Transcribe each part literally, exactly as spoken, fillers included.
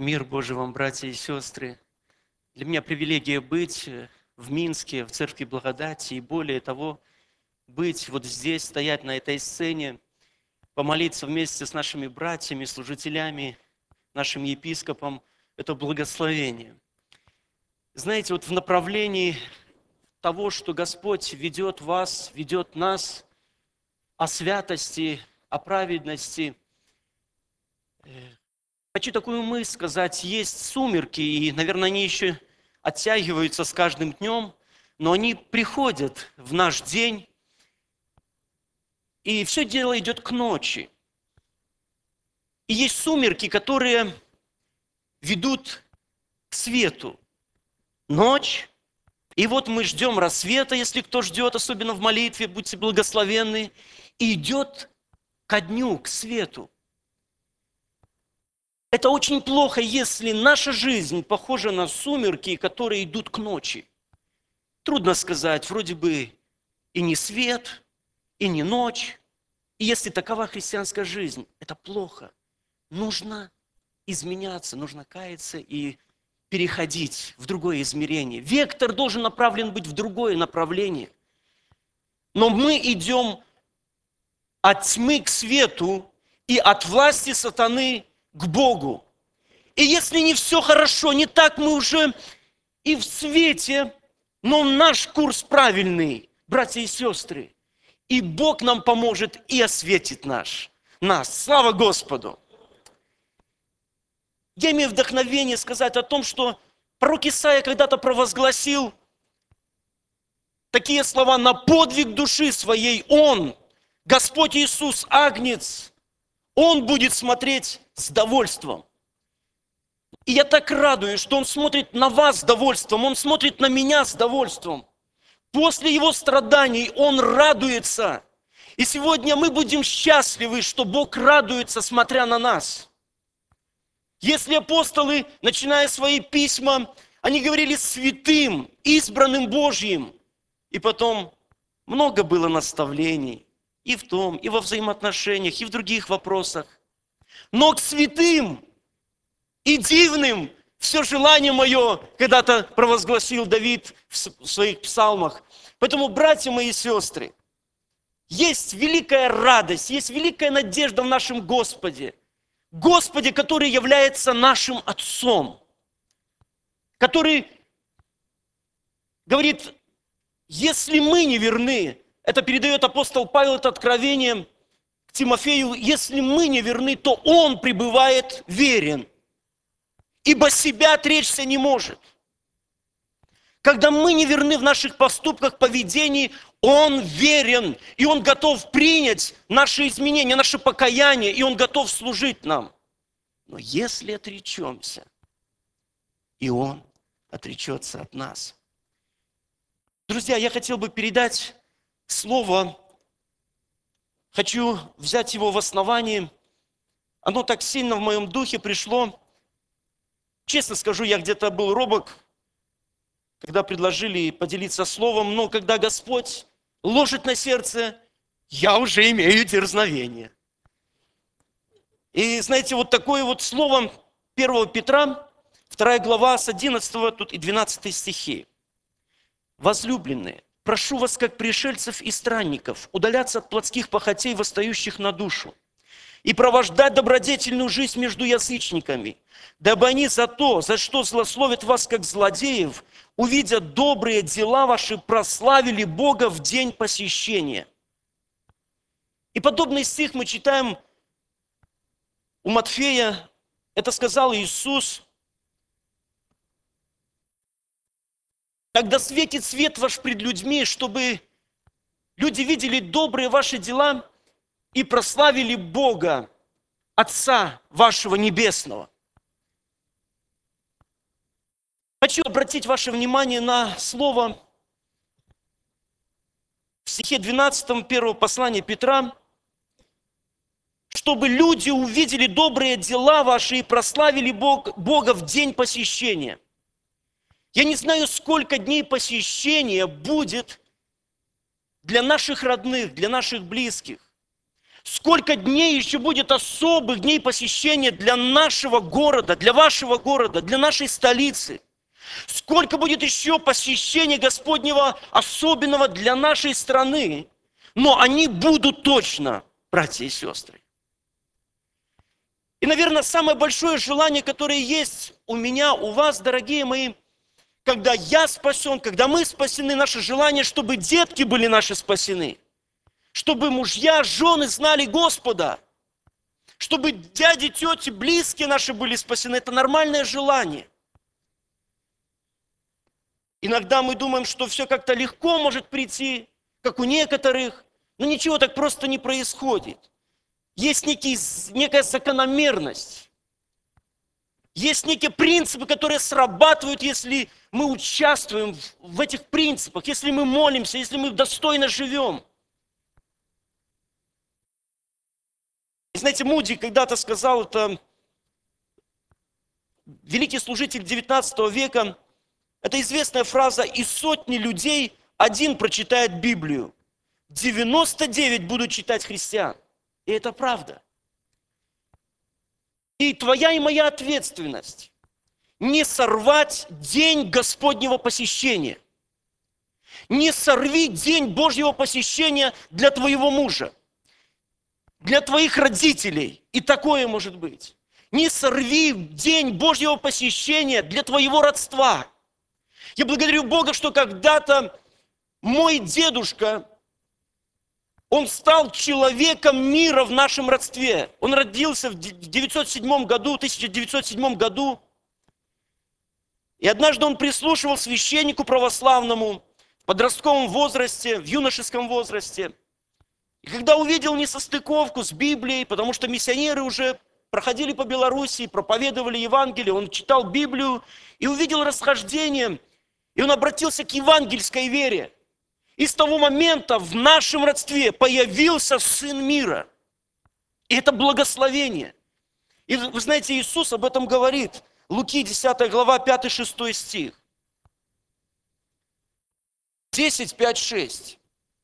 Мир Божий вам, братья и сестры. Для меня привилегия быть в Минске, в Церкви Благодати, и более того, быть вот здесь, стоять на этой сцене, помолиться вместе с нашими братьями, служителями, нашим епископом. Это благословение. Знаете, вот в направлении того, что Господь ведет вас, ведет нас, о святости, о праведности, хочу такую мысль сказать. Есть сумерки, и, наверное, они еще оттягиваются с каждым днем, но они приходят в наш день, и все дело идет к ночи. И есть сумерки, которые ведут к свету. Ночь. И вот мы ждем рассвета, если кто ждет, особенно в молитве, будьте благословенны, и идет ко дню, к свету. Это очень плохо, если наша жизнь похожа на сумерки, которые идут к ночи. Трудно сказать, вроде бы и не свет, и не ночь. И если такова христианская жизнь, это плохо. Нужно изменяться, нужно каяться и переходить в другое измерение. Вектор должен направлен быть в другое направление. Но мы идем от тьмы к свету и от власти сатаны к Богу. И если не все хорошо, не так, мы уже и в свете, но наш курс правильный, братья и сестры. И Бог нам поможет и осветит наш, нас. Слава Господу! Я имею вдохновение сказать о том, что пророк Исаия когда-то провозгласил такие слова: «На подвиг души своей Он, Господь Иисус, Агнец, Он будет смотреть с довольством». И я так радуюсь, что Он смотрит на вас с довольством, Он смотрит на меня с довольством. После Его страданий Он радуется. И сегодня мы будем счастливы, что Бог радуется, смотря на нас. Если апостолы, начиная свои письма, они говорили святым, избранным Божьим, и потом много было наставлений и в том, и во взаимоотношениях, и в других вопросах. Но к святым и дивным все желание мое когда-то провозгласил Давид в своих псалмах. Поэтому, братья мои и сестры, есть великая радость, есть великая надежда в нашем Господе. Господе, который является нашим Отцом, который говорит, если мы не верны, это передает апостол Павел, это откровение к Тимофею, если мы не верны, то Он пребывает верен, ибо себя отречься не может. Когда мы не верны в наших поступках, поведении, Он верен, и Он готов принять наши изменения, наше покаяние, и Он готов служить нам. Но если отречемся, и Он отречется от нас. Друзья, я хотел бы передать слово, хочу взять его в основании. Оно так сильно в моем духе пришло. Честно скажу, я где-то был робок, когда предложили поделиться словом, но когда Господь ложит на сердце, я уже имею дерзновение. И знаете, вот такое вот слово первого Петра, вторая глава с одиннадцатого тут и двенадцатого стихи. «Возлюбленные, прошу вас, как пришельцев и странников, удаляться от плотских похотей, восстающих на душу, и провождать добродетельную жизнь между язычниками, дабы они за то, за что злословят вас, как злодеев, увидя добрые дела ваши, прославили Бога в день посещения». И подобный стих мы читаем у Матфея. Это сказал Иисус: «Когда светит свет ваш пред людьми, чтобы люди видели добрые ваши дела и прославили Бога, Отца вашего Небесного». Хочу обратить ваше внимание на слово в стихе двенадцатом первого послания Петра: «Чтобы люди увидели добрые дела ваши и прославили Бог, Бога в день посещения». Я не знаю, сколько дней посещения будет для наших родных, для наших близких. Сколько дней еще будет особых дней посещения для нашего города, для вашего города, для нашей столицы. Сколько будет еще посещения Господнего особенного для нашей страны. Но они будут точно, братья и сестры. И, наверное, самое большое желание, которое есть у меня, у вас, дорогие мои, когда я спасен, когда мы спасены, наше желание, чтобы детки были наши спасены. Чтобы мужья, жены знали Господа. Чтобы дяди, тети, близкие наши были спасены. Это нормальное желание. Иногда мы думаем, что все как-то легко может прийти, как у некоторых, но ничего так просто не происходит. Есть некий, некая закономерность. Есть некие принципы, которые срабатывают, если мы участвуем в, в этих принципах, если мы молимся, если мы достойно живем. И знаете, Муди когда-то сказал, это великий служитель девятнадцатого века, это известная фраза: «Из сотни людей один прочитает Библию, девяносто девять будут читать христиан». И это правда. И твоя и моя ответственность не сорвать день Господнего посещения. Не сорви день Божьего посещения для твоего мужа, для твоих родителей. И такое может быть. Не сорви день Божьего посещения для твоего родства. Я благодарю Бога, что когда-то мой дедушка, он стал человеком мира в нашем родстве. Он родился в девятьсот седьмом году, тысяча девятьсот седьмом году. И однажды он прислушивал священнику православному в подростковом возрасте, в юношеском возрасте. И когда увидел несостыковку с Библией, потому что миссионеры уже проходили по Белоруссии, проповедовали Евангелие, он читал Библию и увидел расхождение, и он обратился к евангельской вере. И с того момента в нашем родстве появился Сын мира. И это благословение. И вы знаете, Иисус об этом говорит. Луки десятая глава, пятый-шестой стих. десять, пять, шесть.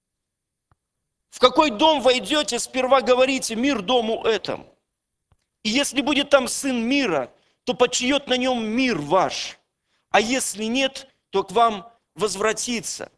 В какой дом войдете, сперва говорите: мир дому этому. И если будет там Сын мира, то почиет на нем мир ваш. А если нет, то к вам возвратится.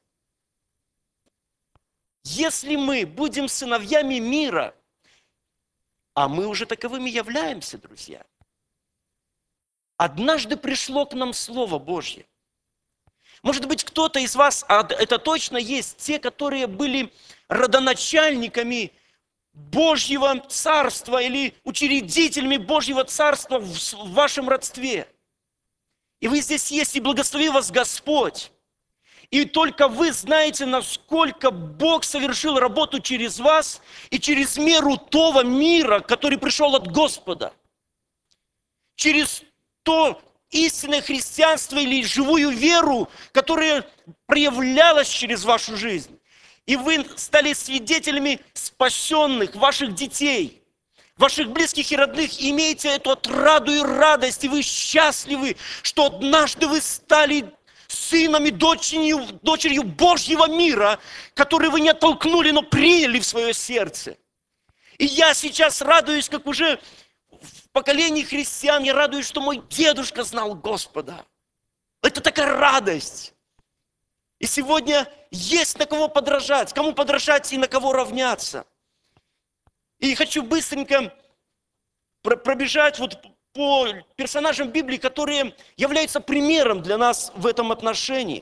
Если мы будем сыновьями мира, а мы уже таковыми являемся, друзья, однажды пришло к нам Слово Божье. Может быть, кто-то из вас, а это точно есть, те, которые были родоначальниками Божьего Царства или учредителями Божьего Царства в вашем родстве. И вы здесь есть, и благослови вас Господь. И только вы знаете, насколько Бог совершил работу через вас и через меру того мира, который пришел от Господа. Через то истинное христианство или живую веру, которая проявлялась через вашу жизнь. И вы стали свидетелями спасенных ваших детей, ваших близких и родных. И имеете эту отраду и радость, и вы счастливы, что однажды вы стали сыном и дочерью, дочерью Божьего мира, который вы не оттолкнули, но приняли в свое сердце. И я сейчас радуюсь, как уже в поколении христиан, я радуюсь, что мой дедушка знал Господа. Это такая радость. И сегодня есть на кого подражать, кому подражать и на кого равняться. И хочу быстренько пробежать вот по персонажам Библии, которые являются примером для нас в этом отношении.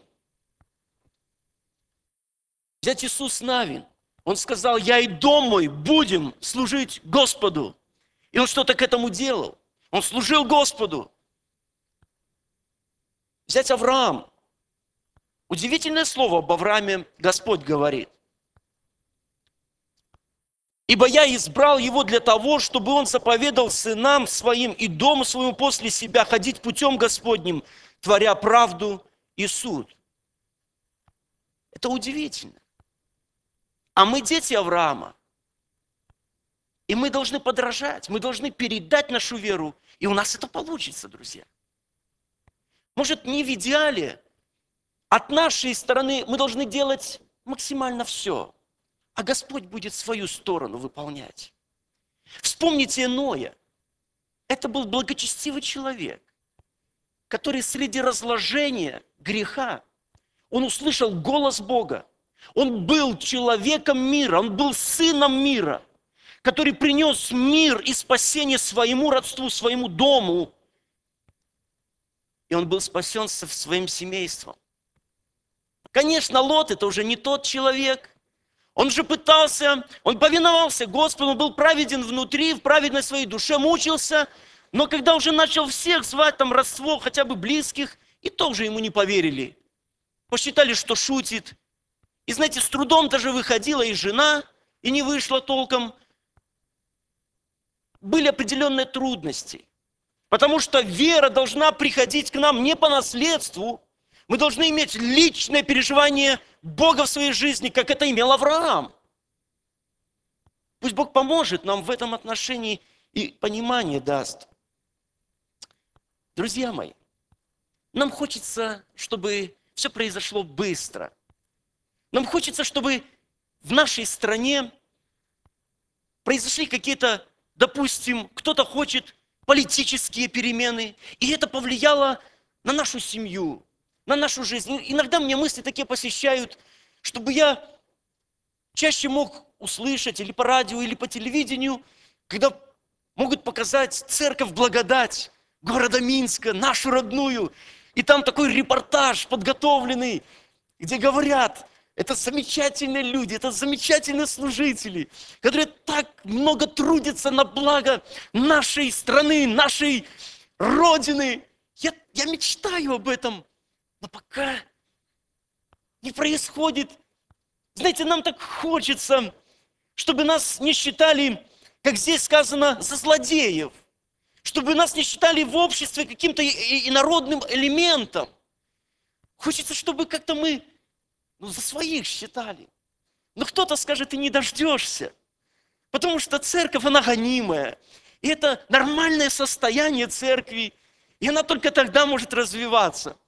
Взять Иисус Навин. Он сказал: я и дом мой будем служить Господу. И он что-то к этому делал. Он служил Господу. Взять Авраам. Удивительное слово об Аврааме Господь говорит. Ибо я избрал его для того, чтобы он заповедал сынам своим и дому своему после себя ходить путем Господним, творя правду и суд. Это удивительно. А мы дети Авраама. И мы должны подражать, мы должны передать нашу веру. И у нас это получится, друзья. Может, не в идеале. От нашей стороны мы должны делать максимально все. а Господь будет свою сторону выполнять. Вспомните Ноя. Это был благочестивый человек, который среди разложения греха, он услышал голос Бога. Он был человеком мира, он был сыном мира, который принес мир и спасение своему родству, своему дому. И он был спасен со своим семейством. Конечно, Лот – это уже не тот человек. Он же пытался, он повиновался Господу, он был праведен внутри, в праведной своей душе мучился. Но когда уже начал всех звать, там, родство, хотя бы близких, и тоже ему не поверили. Посчитали, что шутит. И знаете, с трудом даже выходила и жена, и не вышла толком. Были определенные трудности. Потому что вера должна приходить к нам не по наследству. Мы должны иметь личное переживание Бога в своей жизни, как это имел Авраам. Пусть Бог поможет нам в этом отношении и понимание даст. Друзья мои, нам хочется, чтобы все произошло быстро. Нам хочется, чтобы в нашей стране произошли какие-то, допустим, кто-то хочет политические перемены, и это повлияло на нашу семью, на нашу жизнь. Иногда мне мысли такие посещают, чтобы я чаще мог услышать или по радио, или по телевидению, когда могут показать церковь Благодать города Минска, нашу родную, и там такой репортаж подготовленный, где говорят, это замечательные люди, это замечательные служители, которые так много трудятся на благо нашей страны, нашей Родины. Я, я мечтаю об этом, но пока не происходит. Знаете, нам так хочется, чтобы нас не считали, как здесь сказано, за злодеев, чтобы нас не считали в обществе каким-то инородным элементом. Хочется, чтобы как-то мы ну, за своих считали. Но кто-то скажет, ты не дождешься, потому что церковь, она гонимая. И это нормальное состояние церкви, и она только тогда может развиваться.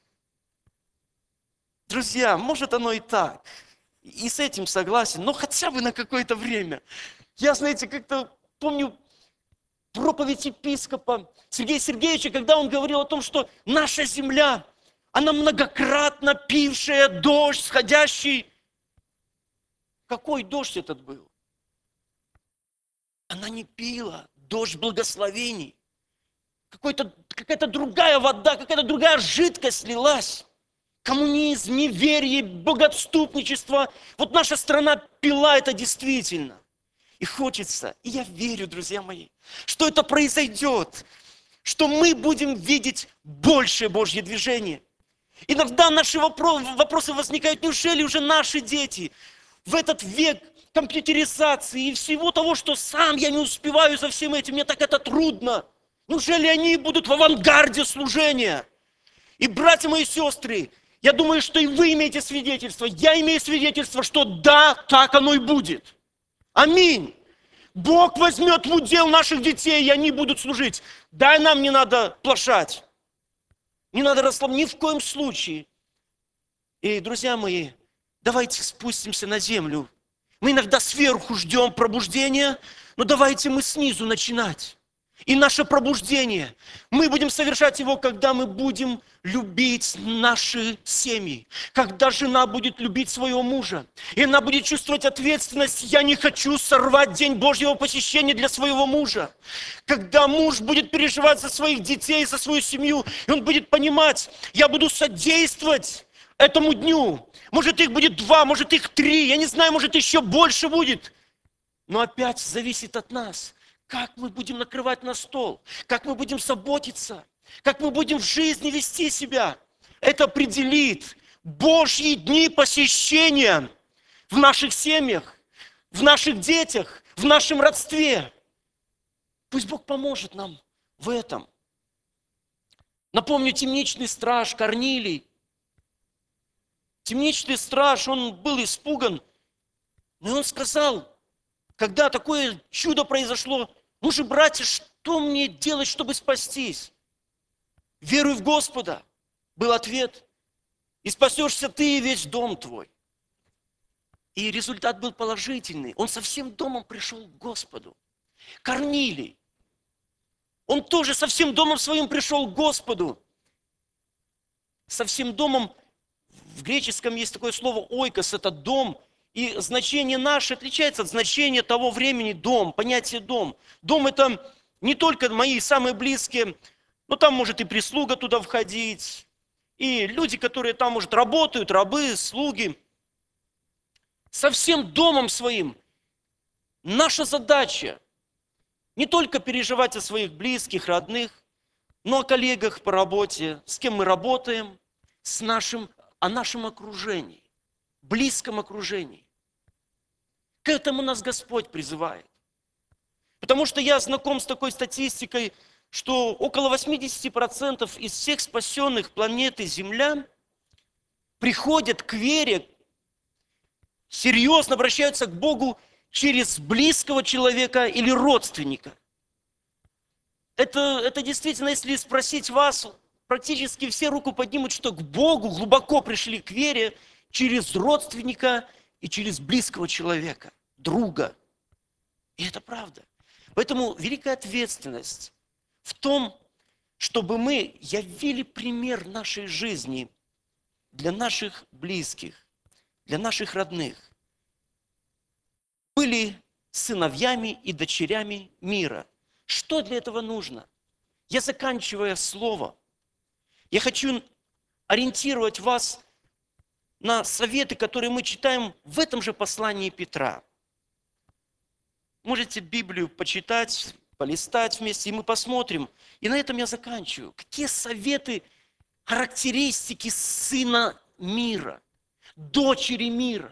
Друзья, может оно и так, и с этим согласен, но хотя бы на какое-то время. Я, знаете, как-то помню проповедь епископа Сергея Сергеевича, когда он говорил о том, что наша земля, она многократно пившая дождь, сходящий. Какой дождь этот был? Она не пила дождь благословений. Какой-то, какая-то другая вода, какая-то другая жидкость лилась. Коммунизм, неверие, богоотступничество. Вот наша страна пила это действительно. И хочется, и я верю, друзья мои, что это произойдет, что мы будем видеть большее Божье движение. Иногда наши вопросы возникают, неужели уже наши дети в этот век компьютеризации и всего того, что сам я не успеваю за всем этим, мне так это трудно. Неужели они будут в авангарде служения? И, братья мои сестры, я думаю, что и вы имеете свидетельство, я имею свидетельство, что да, так оно и будет. Аминь. Бог возьмет в удел наших детей, и они будут служить. Да, нам не надо плашать. Не надо расслабляться, ни в коем случае. И, друзья мои, давайте спустимся на землю. Мы иногда сверху ждем пробуждения, но давайте мы снизу начинать. И наше пробуждение, мы будем совершать его, когда мы будем любить наши семьи, когда жена будет любить своего мужа, и она будет чувствовать ответственность, я не хочу сорвать день Божьего посещения для своего мужа, когда муж будет переживать за своих детей, за свою семью, и он будет понимать, я буду содействовать этому дню, может их будет два, может их три, я не знаю, может еще больше будет, но опять зависит от нас. Как мы будем накрывать на стол, как мы будем заботиться, как мы будем в жизни вести себя. Это определит Божьи дни посещения в наших семьях, в наших детях, в нашем родстве. Пусть Бог поможет нам в этом. Напомню, темничный страж Корнилий. Темничный страж, он был испуган, но он сказал, когда такое чудо произошло, ну же, братья, что мне делать, чтобы спастись? Веруй в Господа, был ответ. И спасешься ты и весь дом твой. И результат был положительный. Он со всем домом пришел к Господу. Корнилий. Он тоже со всем домом своим пришел к Господу. Со всем домом, в греческом есть такое слово ойкос, это дом. И значение наше отличается от значения того времени дом, понятие дом. Дом это не только мои самые близкие, но там может и прислуга туда входить, и люди, которые там, может, работают, рабы, слуги. Со всем домом своим наша задача не только переживать о своих близких, родных, но о коллегах по работе, с кем мы работаем, с нашим, о нашем окружении, близком окружении. К этому нас Господь призывает. Потому что я знаком с такой статистикой, что около восемьдесят процентов из всех спасенных планеты Земля приходят к вере, серьезно обращаются к Богу через близкого человека или родственника. Это, это действительно, если спросить вас, практически все руку поднимут, что к Богу глубоко пришли к вере через родственника и через близкого человека, друга. И это правда. Поэтому великая ответственность в том, чтобы мы явили пример нашей жизни для наших близких, для наших родных. Были сыновьями и дочерями мира. Что для этого нужно? Я, заканчивая слово, я хочу ориентировать вас на советы, которые мы читаем в этом же послании Петра. Можете Библию почитать, полистать вместе, и мы посмотрим. И на этом я заканчиваю. Какие советы, характеристики сына мира, дочери мира?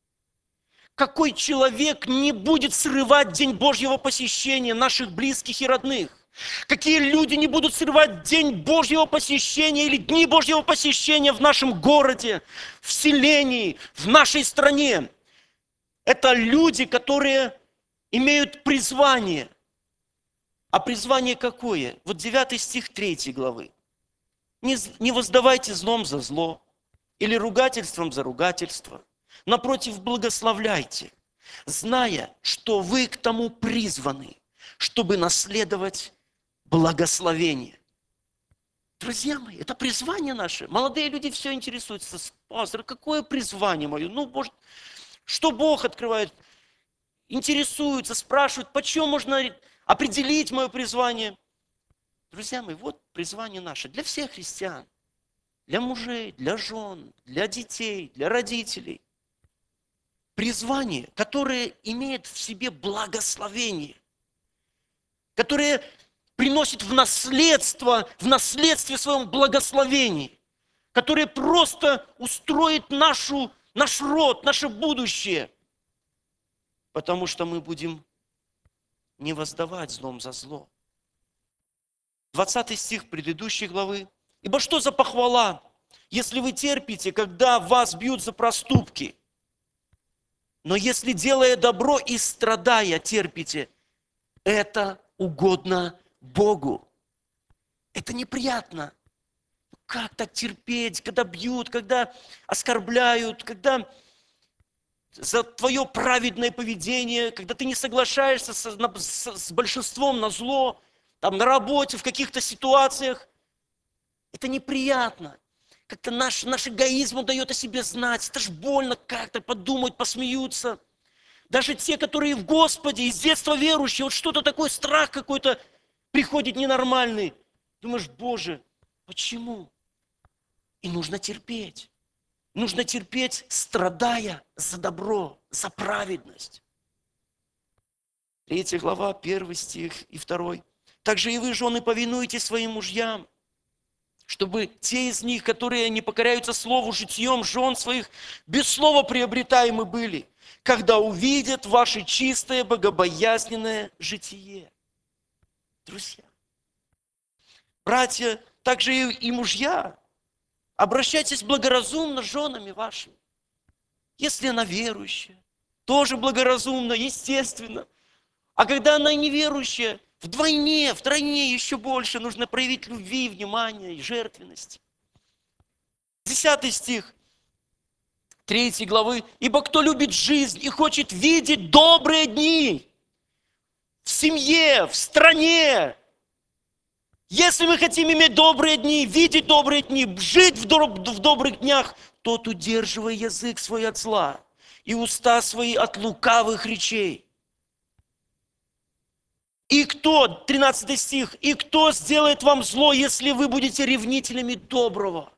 Какой человек не будет срывать день Божьего посещения наших близких и родных? Какие люди не будут срывать день Божьего посещения или дни Божьего посещения в нашем городе, в селении, в нашей стране? Это люди, которые имеют призвание. А призвание какое? Вот девятый стих третьей главы. Не, не воздавайте злом за зло или ругательством за ругательство. Напротив, благословляйте, зная, что вы к тому призваны, чтобы наследовать благословение. Друзья мои, это призвание наше. Молодые люди все интересуются. Пастор, какое призвание мое? Ну, может, что Бог открывает? Интересуются, спрашивают, почему можно определить мое призвание? Друзья мои, вот призвание наше для всех христиан. Для мужей, для жен, для детей, для родителей. Призвание, которое имеет в себе благословение, которое приносит в наследство, в наследстве своем благословение, которое просто устроит нашу, наш род, наше будущее, потому что мы будем не воздавать злом за зло. двадцатый стих предыдущей главы. «Ибо что за похвала, если вы терпите, когда вас бьют за проступки? Но если, делая добро и страдая, терпите, это угодно Богу». Это неприятно. Как так терпеть, когда бьют, когда оскорбляют, когда за твое праведное поведение, когда ты не соглашаешься с, с, с большинством на зло, там, на работе, в каких-то ситуациях. Это неприятно. Как-то наш, наш эгоизм дает о себе знать. Это ж больно как-то подумать, посмеются. Даже те, которые в Господе, из детства верующие, вот что-то такое, страх какой-то приходит ненормальный. Думаешь, Боже, почему? И нужно терпеть. Нужно терпеть, страдая за добро, за праведность. Третья глава, первый стих и второй. «Также и вы, жены, повинуйтесь своим мужьям, чтобы те из них, которые не покоряются слову житьем жен своих, без слова приобретаемы были, когда увидят ваше чистое, богобоязненное житие». Друзья, братья, также и, и мужья, обращайтесь благоразумно с женами вашими. Если она верующая, тоже благоразумно, естественно. А когда она неверующая, вдвойне, втройне, еще больше нужно проявить любви, внимания и жертвенности. Десятый стих. третьей главы. «Ибо кто любит жизнь и хочет видеть добрые дни в семье, в стране, если мы хотим иметь добрые дни, видеть добрые дни, жить в, доб- в добрых днях, тот удерживай язык свой от зла и уста свои от лукавых речей. И кто, тринадцатый стих, и кто сделает вам зло, если вы будете ревнителями доброго?»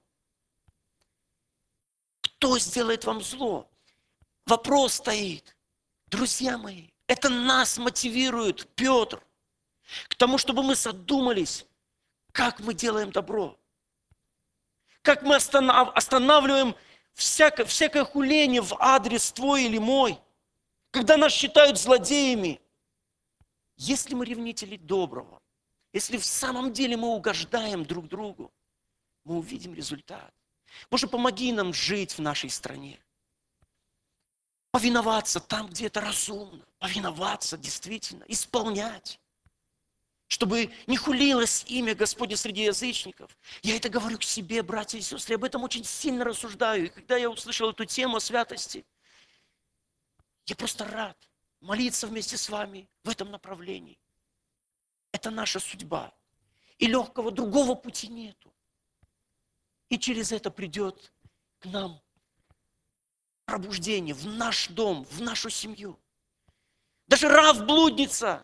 Кто сделает вам зло? Вопрос стоит. Друзья мои, это нас мотивирует Петр к тому, чтобы мы задумались, как мы делаем добро. Как мы останавливаем всякое, всякое хуление в адрес твой или мой. Когда нас считают злодеями. Если мы ревнители доброго, если в самом деле мы угождаем друг другу, мы увидим результат. Боже, помоги нам жить в нашей стране. Повиноваться там, где это разумно. Повиноваться действительно, исполнять. Чтобы не хулилось имя Господне среди язычников. Я это говорю к себе, братья и сестры, об этом очень сильно рассуждаю. И когда я услышал эту тему о святости, я просто рад молиться вместе с вами в этом направлении. Это наша судьба. И легкого другого пути нету. И через это придет к нам пробуждение в наш дом, в нашу семью. Даже Рав-блудница,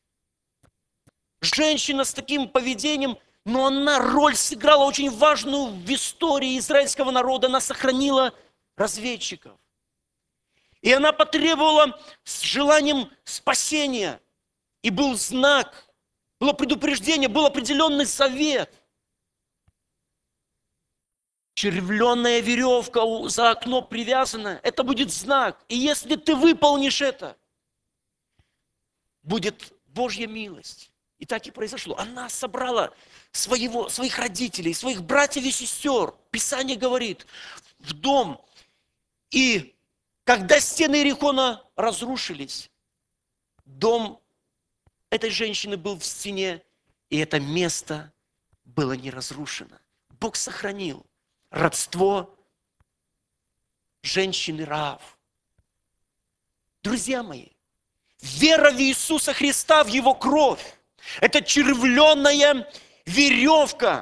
женщина с таким поведением, но она роль сыграла очень важную в истории израильского народа. Она сохранила разведчиков. И она потребовала с желанием спасения. И был знак, было предупреждение, был определенный совет. Червленная веревка за окно привязана, это будет знак. И если ты выполнишь это, будет Божья милость. И так и произошло. Она собрала своего, своих родителей, своих братьев и сестер. Писание говорит, в дом. И когда стены Иерихона разрушились, дом этой женщины был в стене, и это место было не разрушено. Бог сохранил родство женщины Раав. Друзья мои, вера в Иисуса Христа, в Его кровь, это червленая веревка,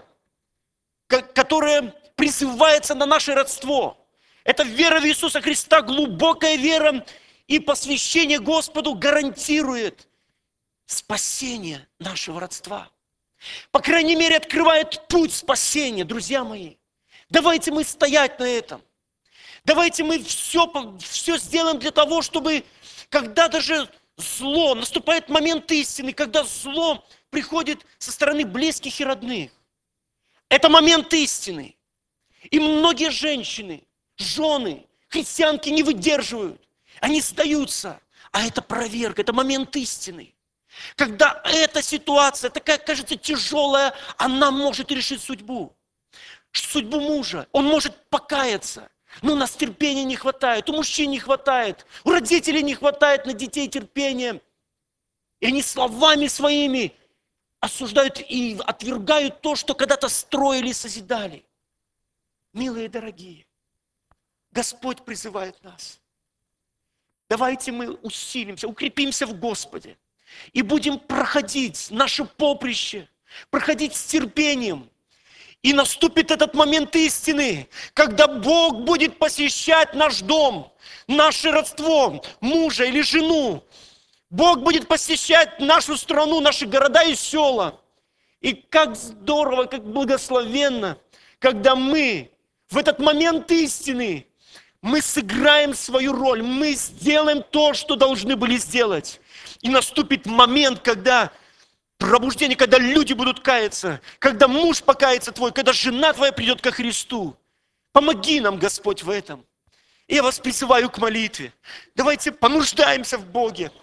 которая призывается на наше родство. Это вера в Иисуса Христа, глубокая вера и посвящение Господу гарантирует спасение нашего родства. По крайней мере, открывает путь спасения, друзья мои. Давайте мы стоять на этом. Давайте мы все, все сделаем для того, чтобы, когда даже зло, наступает момент истины, когда зло приходит со стороны близких и родных. Это момент истины. И многие женщины, жены, христианки не выдерживают. Они сдаются. А это проверка, это момент истины. Когда эта ситуация такая, кажется, тяжелая, она может решить судьбу. Судьбу мужа. Он может покаяться. Но у нас терпения не хватает, у мужчин не хватает, у родителей не хватает на детей терпения. И они словами своими осуждают и отвергают то, что когда-то строили и созидали. Милые дорогие, Господь призывает нас. Давайте мы усилимся, укрепимся в Господе и будем проходить наше поприще, проходить с терпением. И наступит этот момент истины, когда Бог будет посещать наш дом, наше родство, мужа или жену. Бог будет посещать нашу страну, наши города и села. И как здорово, как благословенно, когда мы в этот момент истины, мы сыграем свою роль, мы сделаем то, что должны были сделать. И наступит момент, когда пробуждение, когда люди будут каяться, когда муж покается твой, когда жена твоя придет ко Христу. Помоги нам, Господь, в этом. И я вас призываю к молитве. Давайте понуждаемся в Боге.